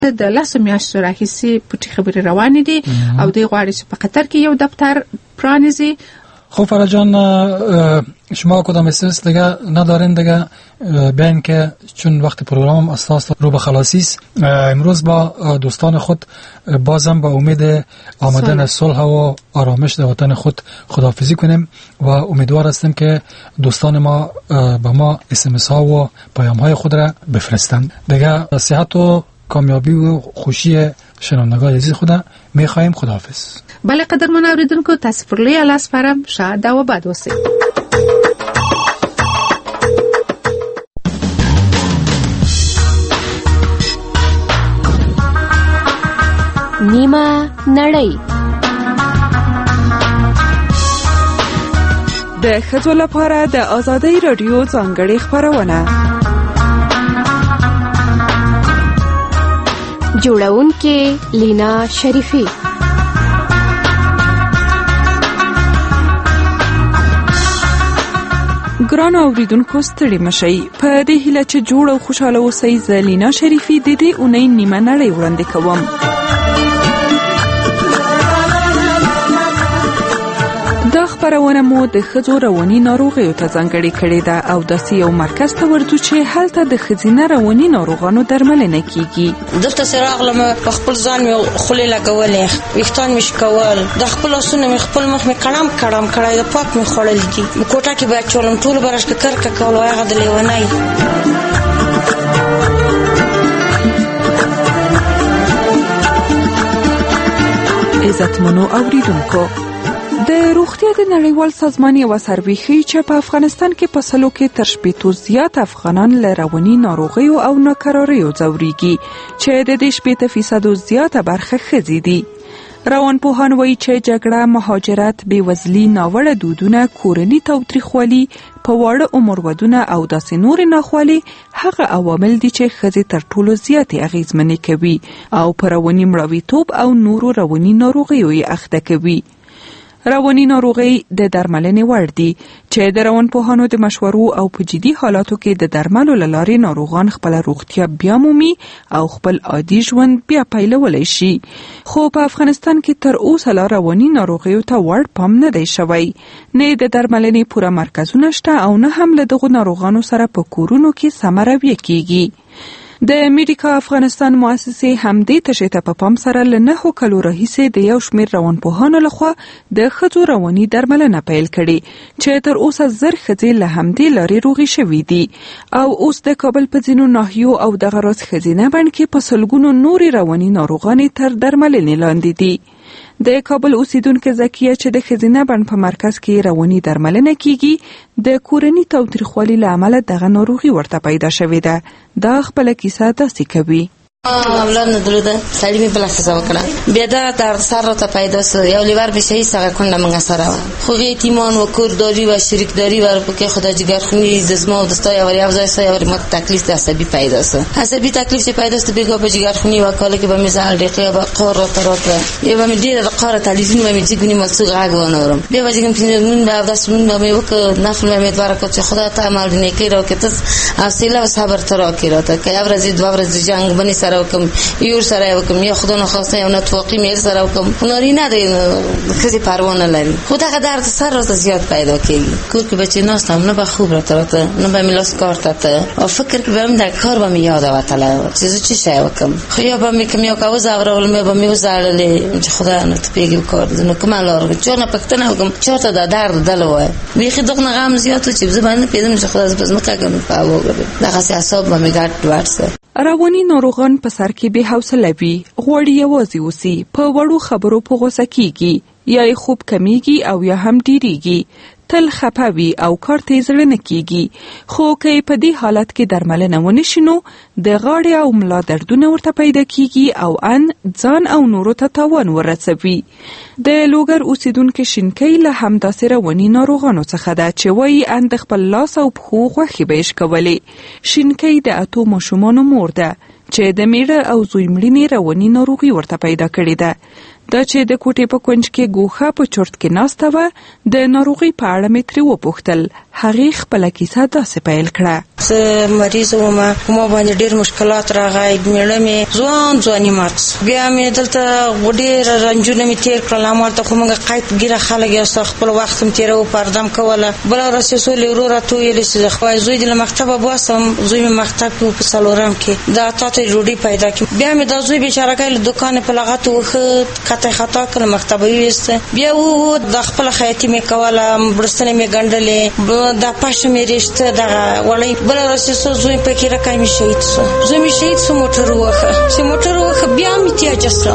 د 10 میاشتو راهیسې پټې خبرې روانې دي او دوی غواړي چې په قطر کې یو دفتر پرانیزي. خب فرا جان، شما کدام احساس دیگه ندارین دیگه بیاین که چون وقت پروگرام اساس رو به خلاصی است، امروز با دوستان خود بازم با امید آمدن صلح و آرامش در وطن خود خداحافظی کنیم و امیدوار هستیم که دوستان ما به ما SMS ها و پیام های خود را بفرستند. دیگه صحت و کامیابی و خوشی شنوندگان عزیز خدا میخواهیم. خداحافظ. بله قدرمن اوریدونکو، تاسو پر لوی الله سپارم. شاد او آباد اوسئ. نیمه نړۍ د ښځو لپاره د آزادۍ رادیو ځانګړې خپرونه. جوړونکې لینا شریفی. ګران اوریدونکو، ستړي مشئ. په دې هیله چې جوړ او خوشاله اوسئ، زه لینا شریفی د دې اونۍ نیمه نړۍ وړاندې کوم. دا خبرونه مو د ښځو رواني ناروغیو ته ځانګړې کړې ده او داسې یو مرکز ته ورځو چې هلته د ښځینه رواني ناروغانو درملنه کیږي. دلته سره راغلم، په خپل ځان مې خولې لګولې، ویښتان مې شکول، د خپل لاسونه مې خپل مخ مې کړم کړی، د پاک مې خوړل دي. کوټه کې به اچولم، ټول به راشه کرکه کول، هغه د لیونۍ. عزتمنو اوریدونکو، د روغتیا د نړیوال سازمان یو سروې ښیي چې په افغانستان کې په سلو کې تر 80% زیات افغانان له رواني ناروغیو او ناکراریو ځوريږي، چې د دې 80% زیاته برخه ښځې دي. روانپوهان وایي چې جګړه، مهاجرت، بېوزلي، ناوړه دودونه، کورني تاوتریخوالي، په واړه عمر ودونه او داسې نور ناخوالې هغه عوامل دي چې ښځې تر ټولو زیاتې اغېزمنې کوي او په رواني مړاویتوب او نورو رواني ناروغیو یې اخته کوي. رواني ناروغي د درملنې وړ دي چې د روانپوهانو د مشورو او په جدي حالاتو کې د درملو له لارې ناروغان خپل روغتیا بیا مومي او خپل عادي ژوند بیا پیلولی شي. خو په افغانستان کې تر اوسه لا رواني ناروغیو ته وړ پام نه دی شوی، نه د درملنې پوره مرکزونه شته او نه هم له دغو ناروغانو سره په کورونو کې سمه رویه کیږي. د میډیکا افغانستان مؤسسې همدې تشې ته په پام سره له 9 کلو راهیسې د یو شمېر روانپوهانو لخوا د ښځو رواني درملنه پیل کړې چې تر اوسه 1000 ښځې له همدې لارې روغې شوې دي او اوس د کابل په ځینو ناحیو او دغه راز ښځینه بڼ کې په سلګونو نورې رواني ناروغانې تر درملنې لاندې دي. د کابل اوسیدونکو زکیه چې د ښځینه بڼ په مرکز کې رواني درملنه کیږي، د کورني تاوتریخوالي له امله دغه ناروغي ورته پیدا شوې ده. دا خپله کیسه داسې کوي. اولاد نه درلوده، سړی مې بله ښځه وکړه، بیا دا درد سر راته پیدا سو، یو لیور به شهید هغه کونډه موږ سره وه، خو هغې یتیمان و، کورداري و، شریکداري و، پکې خو د جګرخوني د زما او د ستا یو یو ځای سه، یو ماته تکلیف د عصبي پیدا سو، عصبي تکلیف چې پیدا سو، بېګا په جګرخوني و کاله کې به مې زهر ډېقې به قار راته راتله، بیا به مې ډېره د قاره تلویزیون به مې جګوني ما څه غږ ونه اورم، بیا به جګم لمونځ به اودس لمونځ به مې وکړ، نفل به مې دوه رکعت چې خدای ته عمل د نیکۍ راکړې، ته حوصله او صبر ته راکړې راته، که یو ورځ دوه ورځې جنګ بنې سره وکړم، یو سره وکم، یا خدا نخواسته یو نتواقی میر سره وکم، نارینه دی کسی پروا نلري، خو دغه درد سر راته زیات پیدا کیږي. کور کې بچی ناستم، نه به خوب راته نه به میلاس کار ته او فکر کې بهم در کار به می یاد وتله چیزی چی شای وکم، خو یا به می کم یا کاوز اورول می به می وزړلې چې خدا نه ته پیګو کار نو کومه لار چور نه پکتنه وکم، چورته د درد دلوه بیخي دغه غم زیات چې زبانه پیدم چې خدا زبز مکه په هوا غوډه دغه اعصاب به می ګټ ورسه. رواني ناروغان په سر کې بې حوصله وي، غواړي یوازې اوسي، په وړو خبرو په غوسه کیږي، یا یې خوب کمیږي او یا هم ډیریږي، تل خپه وي او کار ته یې زړه نه کیږي. خو که په دې حالت کې درملنه ونه شي نو د غاړې او ملا دردونه ورته پیدا کیږي او ان ځان او نورو ته تاوان ورسوي. د لوګر اوسیدونکو شینکۍ له همداسې رواني ناروغانو څخه ده چې وایي ان د خپل لاس او پښو غوښې به یې شکولې. شینکۍ د 8 ماشومانو مور ده چې د میړه او زوی مړینې رواني ناروغي ورته پیدا کړې ده. دا چې د کوټې په کونج کې ګوښه په چورت کې ناسته وه، د ناروغۍ په اړه مې ترې وپوښتل. هغې خپله کیسه داسې پیل کړه. زه مریض وم، ما باندې ډېر مشکلات راغی، میړه مې ځواني مات، بیا مې دلته ډېر رنجونه مې تېر کړل. همالته خو موږ قید ګیره خلک یاستو، خپل وخت هم تېروو، پردم کوله. بله ورځ چې سولې ورور راته وویلې چې زوی دې له مکتبه باسم. زوی مې مکتب کې و په څلورم کې، دا تا ته ډوډۍ پیدا کړي. بیا مې دا زوی بېچارهګی له دوکانې په لغتو وښه کتی خطا کړه، مکتبه ویسته. بیا د خپله خیاطي مې کوله، بړستنې مې ګنډلې، دا پشه مې ریشته دغه وړۍ. بله ورځ چې زوی پکې رکی مې شهید شو. زوی مې شهید شو، موټر ووښه چې موټر ووښه بیا مې تیاجه شوه.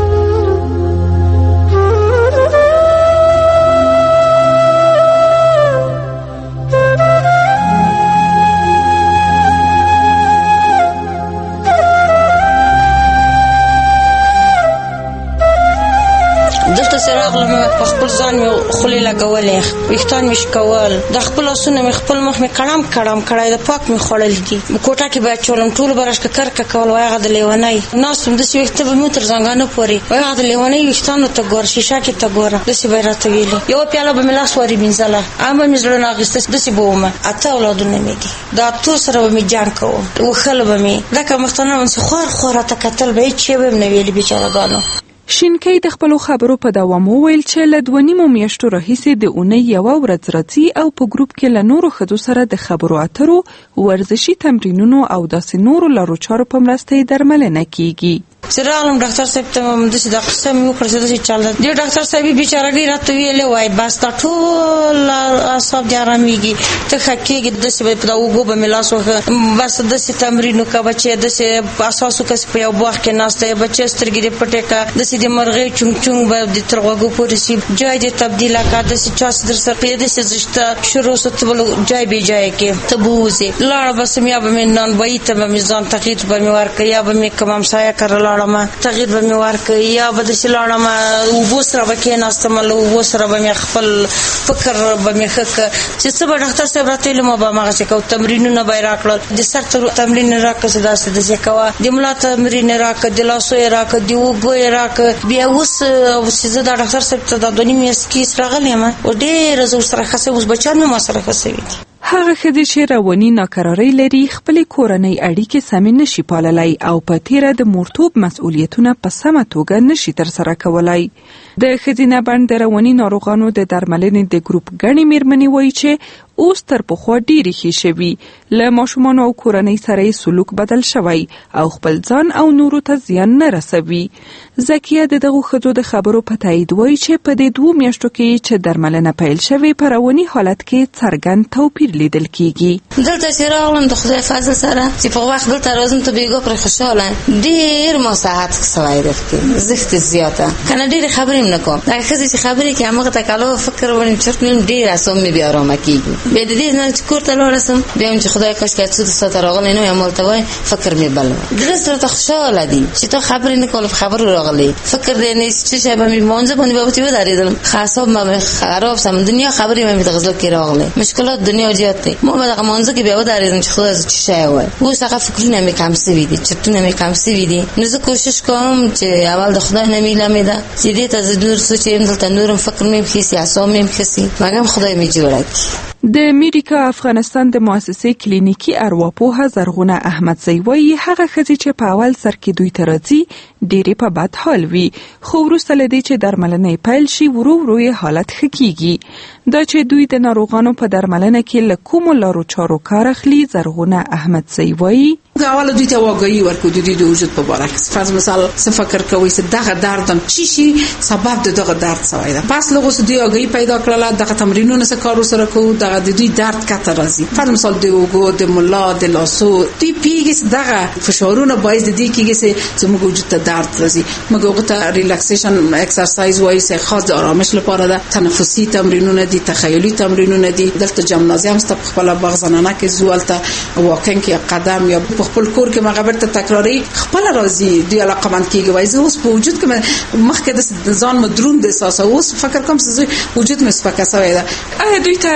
په خپل ځان مې خولې لګولې، ویښتان مې شکول، د خپل لاسونه مې خپل مخ مې کړم کړی، د پاک مې خوړلي دي. کوټه کې باید چولم، ټولو به راشکه کرکه کول، وایي هغه د لیونۍ ناست وم، داسې ویښته به مې تر زنګانه پورې، وایي هغه د لیونۍ ویښتانو ته ګوره، شیشه کې ته ګوره، داسې به یې راته ویلې. یوه پیاله به مې لاس وارې مینځله، هم به مې زړه نه اخیسته، داسې به ومه. 8 اولادونه مې دي، د 8 سره به مې جنګ کوم، وښل به مې لکه مختنه چې خور راته کتل به، هېڅ شی به مې نه ویلې بېچارهګانو. شینکۍ د خپلو خبرو په دوام وویل چې له 2.5 میاشتو راهیسې د اونۍ یوه ورځ راځي او په ګروپ کې له نورو ښځو سره د خبرو اترو، ورزشي تمرینونو او داسې نورو لارو چارو په مرسته یې درملنه کیږي. چې راغلم ډاکټر صاحب ته داسې دا قصه مې وکړه چې داسې چل ده. دې ډاکټر صاحب بېچارهګۍ راته ویلې، وایي بس دا ټول اعصاب دې ارامېږي، ته ښه کېږي، داسې به په دا اوږو به مې لاس وښه، بس داسې تمرین وکړه بچی، داسې اساس وکړه په یو باغ کې ناسته یې بچی، سترګې دې پټې کړه، داسې د مرغۍ چونګ چونګ به دې تر غوږو پورې شي، جای دې تبدیله کړه، داسې چا چې در سره داسې زشته شروع شو، ته به جای بې جایه کې ته به ووځې. لاړه بسم، یا به مې نانبایي ته به مې ځان تغییر به مې ورکړه، یا به مې کوم همسایه کره لاړم تغییر به مې ورکړ، یا به داسې لاړم اوبو سره به کېناستم، له اوبو سره به مې خپل فکر به مې ښه کړ چې څه به ډاکټر صاحب راته ویلي ما به هماغسې کوم. تمرینونه به یې راکړل، د سر تمرین یې راکړه چې داسې داسې کوه، د ملا تمرین یې راکړه، د لاسو یې راکړه، د اوږو یې راکړه. بیا اوس چې زه دا ډاکټر صاحب ته دا 2.5 میاشتې کې راغلی یم، ډېره زه ورسره ښه شوې، اوس بچیان مې ما سره ښه شوي دي. هغه ښځې چې رواني ناکرارۍ لري خپلې کورنۍ اړیکې سمې نشي پاللی او په تیره د مورتوب مسؤلیتونه په سمه توګه نشي ترسره کولی. د ښځینه بڼ د رواني ناروغانو د درملنې د ګروپ ګڼې میرمنې وایي چې اوس تر پخوا ډېرې ښې شوي، له ماشومانو او کورنۍ سره یې سلوک بدل شوی او خپل ځان او نورو ته زیان نه رسوي. زکیه د دغو ښځو د خبرو په تایید وایي چې په دې 2 میاشتو کې چې درملنه پیل شوې په رواني حالت کې څرګند توپیر لیدل کیږي. دلته چې راغلم د خدای فضل سره چې په وخت دلته راځم ته بیګو پر خوشاله ډېر ما ساعت سوای درته زخت زیاته کنه ډېر خبرې نه کوم. دا ښځې چې خبرې کوي هغه ته کالو فکر ونیم چې ډېر اسوم می بیا آرام کیږي. به دې نه چې کوړه لورسم بیا چې خدای کاش کې څه ستاره راغلی نو یمول ته وای فکر می بل درس ته خوشاله دي چې ته خبرې نه کول خبر راغلی فکر دې نه چې شابه می مونږ باندې به وتی ودارېدل خاصه ما خراب سم دنیا خبرې مې د غزل کې راغلی مشکلات دنیا جاته ما به دغه مونږ کې بیا ودارېدل چې خدای چې شای وای اوس هغه فکرونه مې کم سوي دي چټونه مې کم سوي دي نو زه کوشش کوم چې اول د خدای نه میلمه ده چې دې ته زه نور سوچم دلته نورم فکر مې خسي اسام مې خسي مګم خدای مې جوړه د امریکا افغانستان د مؤسسې کلینیکی ارواپوه زرغونه احمدزی وایي هغه ښځې چې په اول سر کې دوی ته راځي ډېرې په بد حال وي خو وروسته له دې چې درملنه پیل شي ورو ورو یې حالت ښه کیږي. دا چې دوی د ناروغانو په درملنه کې له کومو لارو چارو کار اخلي زرغونه احمدزی وایي اول دوی ته واګي ورکو د دې د وجود په اړه کې فرض مثال څه فکر کوي چې دغه دردم چی شي سبب دغه درد سوی ده پس لغوس دوی واګي پیدا کړل دغه تمرینونه سره کار سره کوو دغه د دوی درد کته راځي فرض مثال د وګو د مولا د لاسو دوی پیګس دغه فشارونه باید د دې کېږي چې موږ وجود ته درد راځي موږ وګته ریلاکسیشن ایکسرسایز وایي چې خاص د آرامش لپاره ده تنفسي تمرینونه دي تخیلي تمرینونه دي دلته جمنازیوم ست خپل باغ زنانه کې زوالته واکینګ یا قدم یا خپل کور کې مغبر ته تکراری خپل راځي دی علاقه مند کېږي وایي اوس په وجود کې مخکې د ځان مدرون د احساس اوس فکر کوم چې وجود مې سپکه شوی ده آیا دوی ته درمل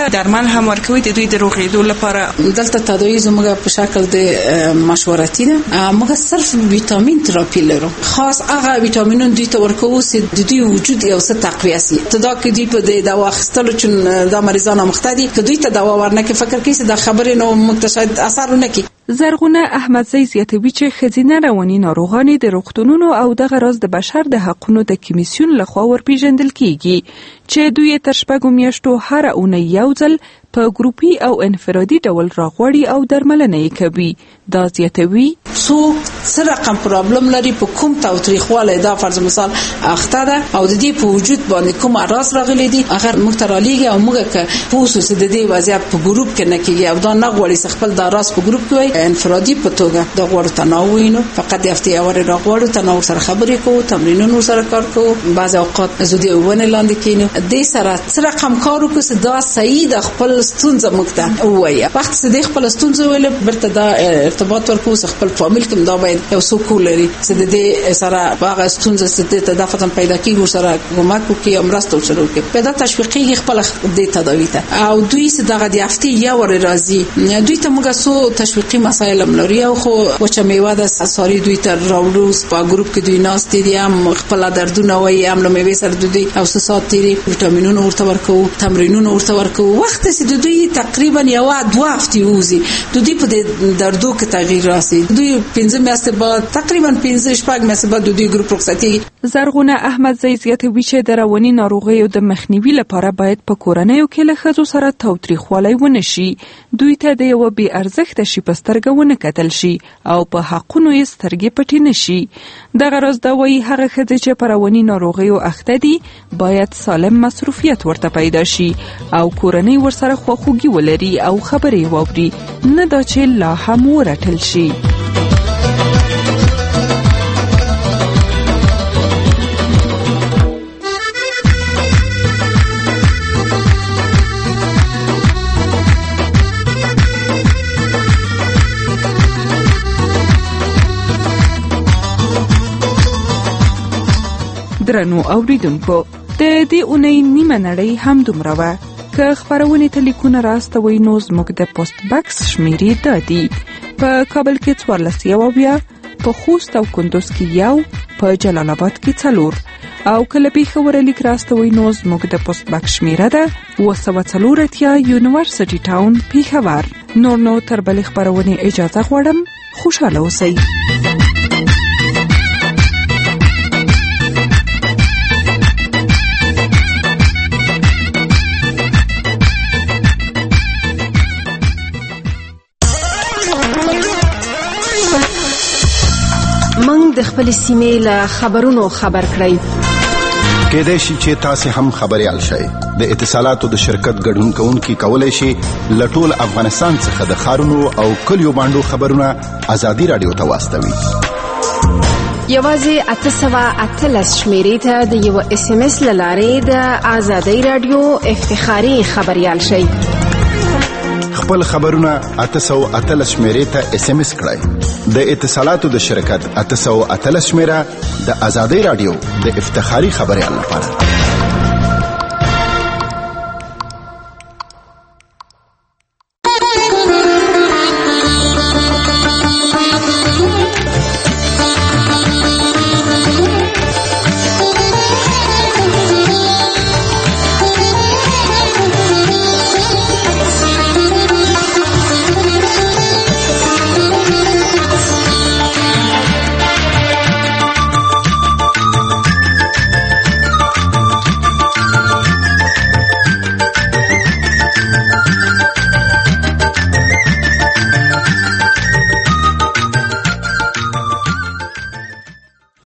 درمل هم ورکوي د دوی د روغېدو لپاره؟ دلته تداوی زموږ په شکل د مشورتي ده. موږ صرف ویټامین تراپي لرو، خاص هغه ویټامینونه دوی ته ورکوو چې د دوی وجود یو څه تقویه شي. تدا کې دوی په دوا اخیستلو چې دا مریضان مختدي که دوی ته دوا ورنکې فکر کوي چې دا خبرې نو متشدد اثر نه کوي. زرغونه احمدزی زیاتوي چې ښځینه رواني ناروغانې د روغتونونو او دغه راز د بشر د حقونو د کمیسیون لخوا ورپېژندل کیږي چې دوی تر 6 میاشتو هر اونۍ یو ځل په ګروپي او انفرادي ډول راغوړي او درملنه یې کوي. دا زیاتوي څوک څه رقم پرابلم لري، په کوم تاوتریخوالی دا فرض مثال اخته ده او د دې په وجود باندې کوم اعراض راغلي دي، هغه موږ ته رالیږي او موږ که پوه شو چې د دې وضعیت په ګروپ کې نه کېږي او دا نه غواړي چې خپل دا راز په ګروپ کې وایي، انفرادي په توګه دا غواړو تناو وینو، فقط د هفتې یو وارې راغواړو، تناو سره خبرې کوو، تمرینونه سره کار کوو، بعضې اوقات زودې ونې لاندې کښېنو، دې سره څه رقم کار وکړو چې دا صحیح د خپل ستونزه موږ ته ووایي. وخت چې دې خپله ستونزه وویله بیرته دا ارتباط ورکوو چې خپل فامیل کې دا باید یو څوک ولري چې د دې سره هغه ستونزه چې دې ته دا ختم پیدا کېږي ورسره کومک وکړي او مرسته ورسره وکړي، پیدا تشویقېږي خپله دې تداوي ته. او دوی چې دغه د هفتې یو وارې راځي، دوی ته موږ څو تشویقي مسایل هم لري او خو وچه میوه ده ساري دوی ته راوړو، په ګروپ کې دوی ناستې دي، هم خپله دردونه وایي، هم له میوې سره دوی او څه ساعت تېري ویټامینونه ورته ورکوو، تمرینونه ورته ورکوو. وخت چې د دوی تقریبا یو 2 هفتې ووځي، د دوی په دردو کې تغییر راسي، دوی 15 میاشتې بعد تقریبا 15-16 میاشتې بعد د دوی ګروپ رخصتېږي. زرغونه احمدزی زیاتوي چې د رواني ناروغیو د مخنیوي لپاره باید په کورنیو کې له ښځو سره تاوتریخوالی ونه شي، دوی ته د یوه بې ارزښته شي په سترګه ونه کتل شي او په حقونو یې سترګې پټې نه شي. دغه راز دا وایي هغه ښځې چې په رواني ناروغیو اخته دي باید سالم مصروفیت ورته پیدا شي او کورنۍ ورسره خواخوږي ولري او خبرې واوري، نه دا چې لا هم ورټل شي. درنو اوریدونکو، د دې اونۍ نیمه نړۍ هم دومره وه. که خبرونې ته لیکونه راستوئ نو زموږ د پوسټ بکس شمیرې دا دي: په کابل کې 14 په خوست او کندوز کې 1 په جلال آباد کې 4 او کله پېښور لیک راستوئ نو زموږ د پوسټ بکس شمیره ده 240 یونیورسيټي ټاون پېښور. نور نو تر بلې خبرونې اجازه غواړم، خوشاله اوسئ. د خپل سیمې له خبرونو خبر کړئ. کېدای شي چې تاسو هم خبريال شئ. د اتصالاتو د شرکت ګډون کوونکي کولای شي لټول افغانستان څخه د خارونو او کلیو باندې خبرونه ازادي رادیو ته واستوي. یوازې 813 شمیرې ته د یو SMS لارې د ازادي رادیو افتخاري خبريال شئ. خپل خبرونه 813 شمیرې ته SMS کړئ. د اتصالاتو د شرکت 813 شمیره د ازادي رادیو د افتخاري خبريال لپاره.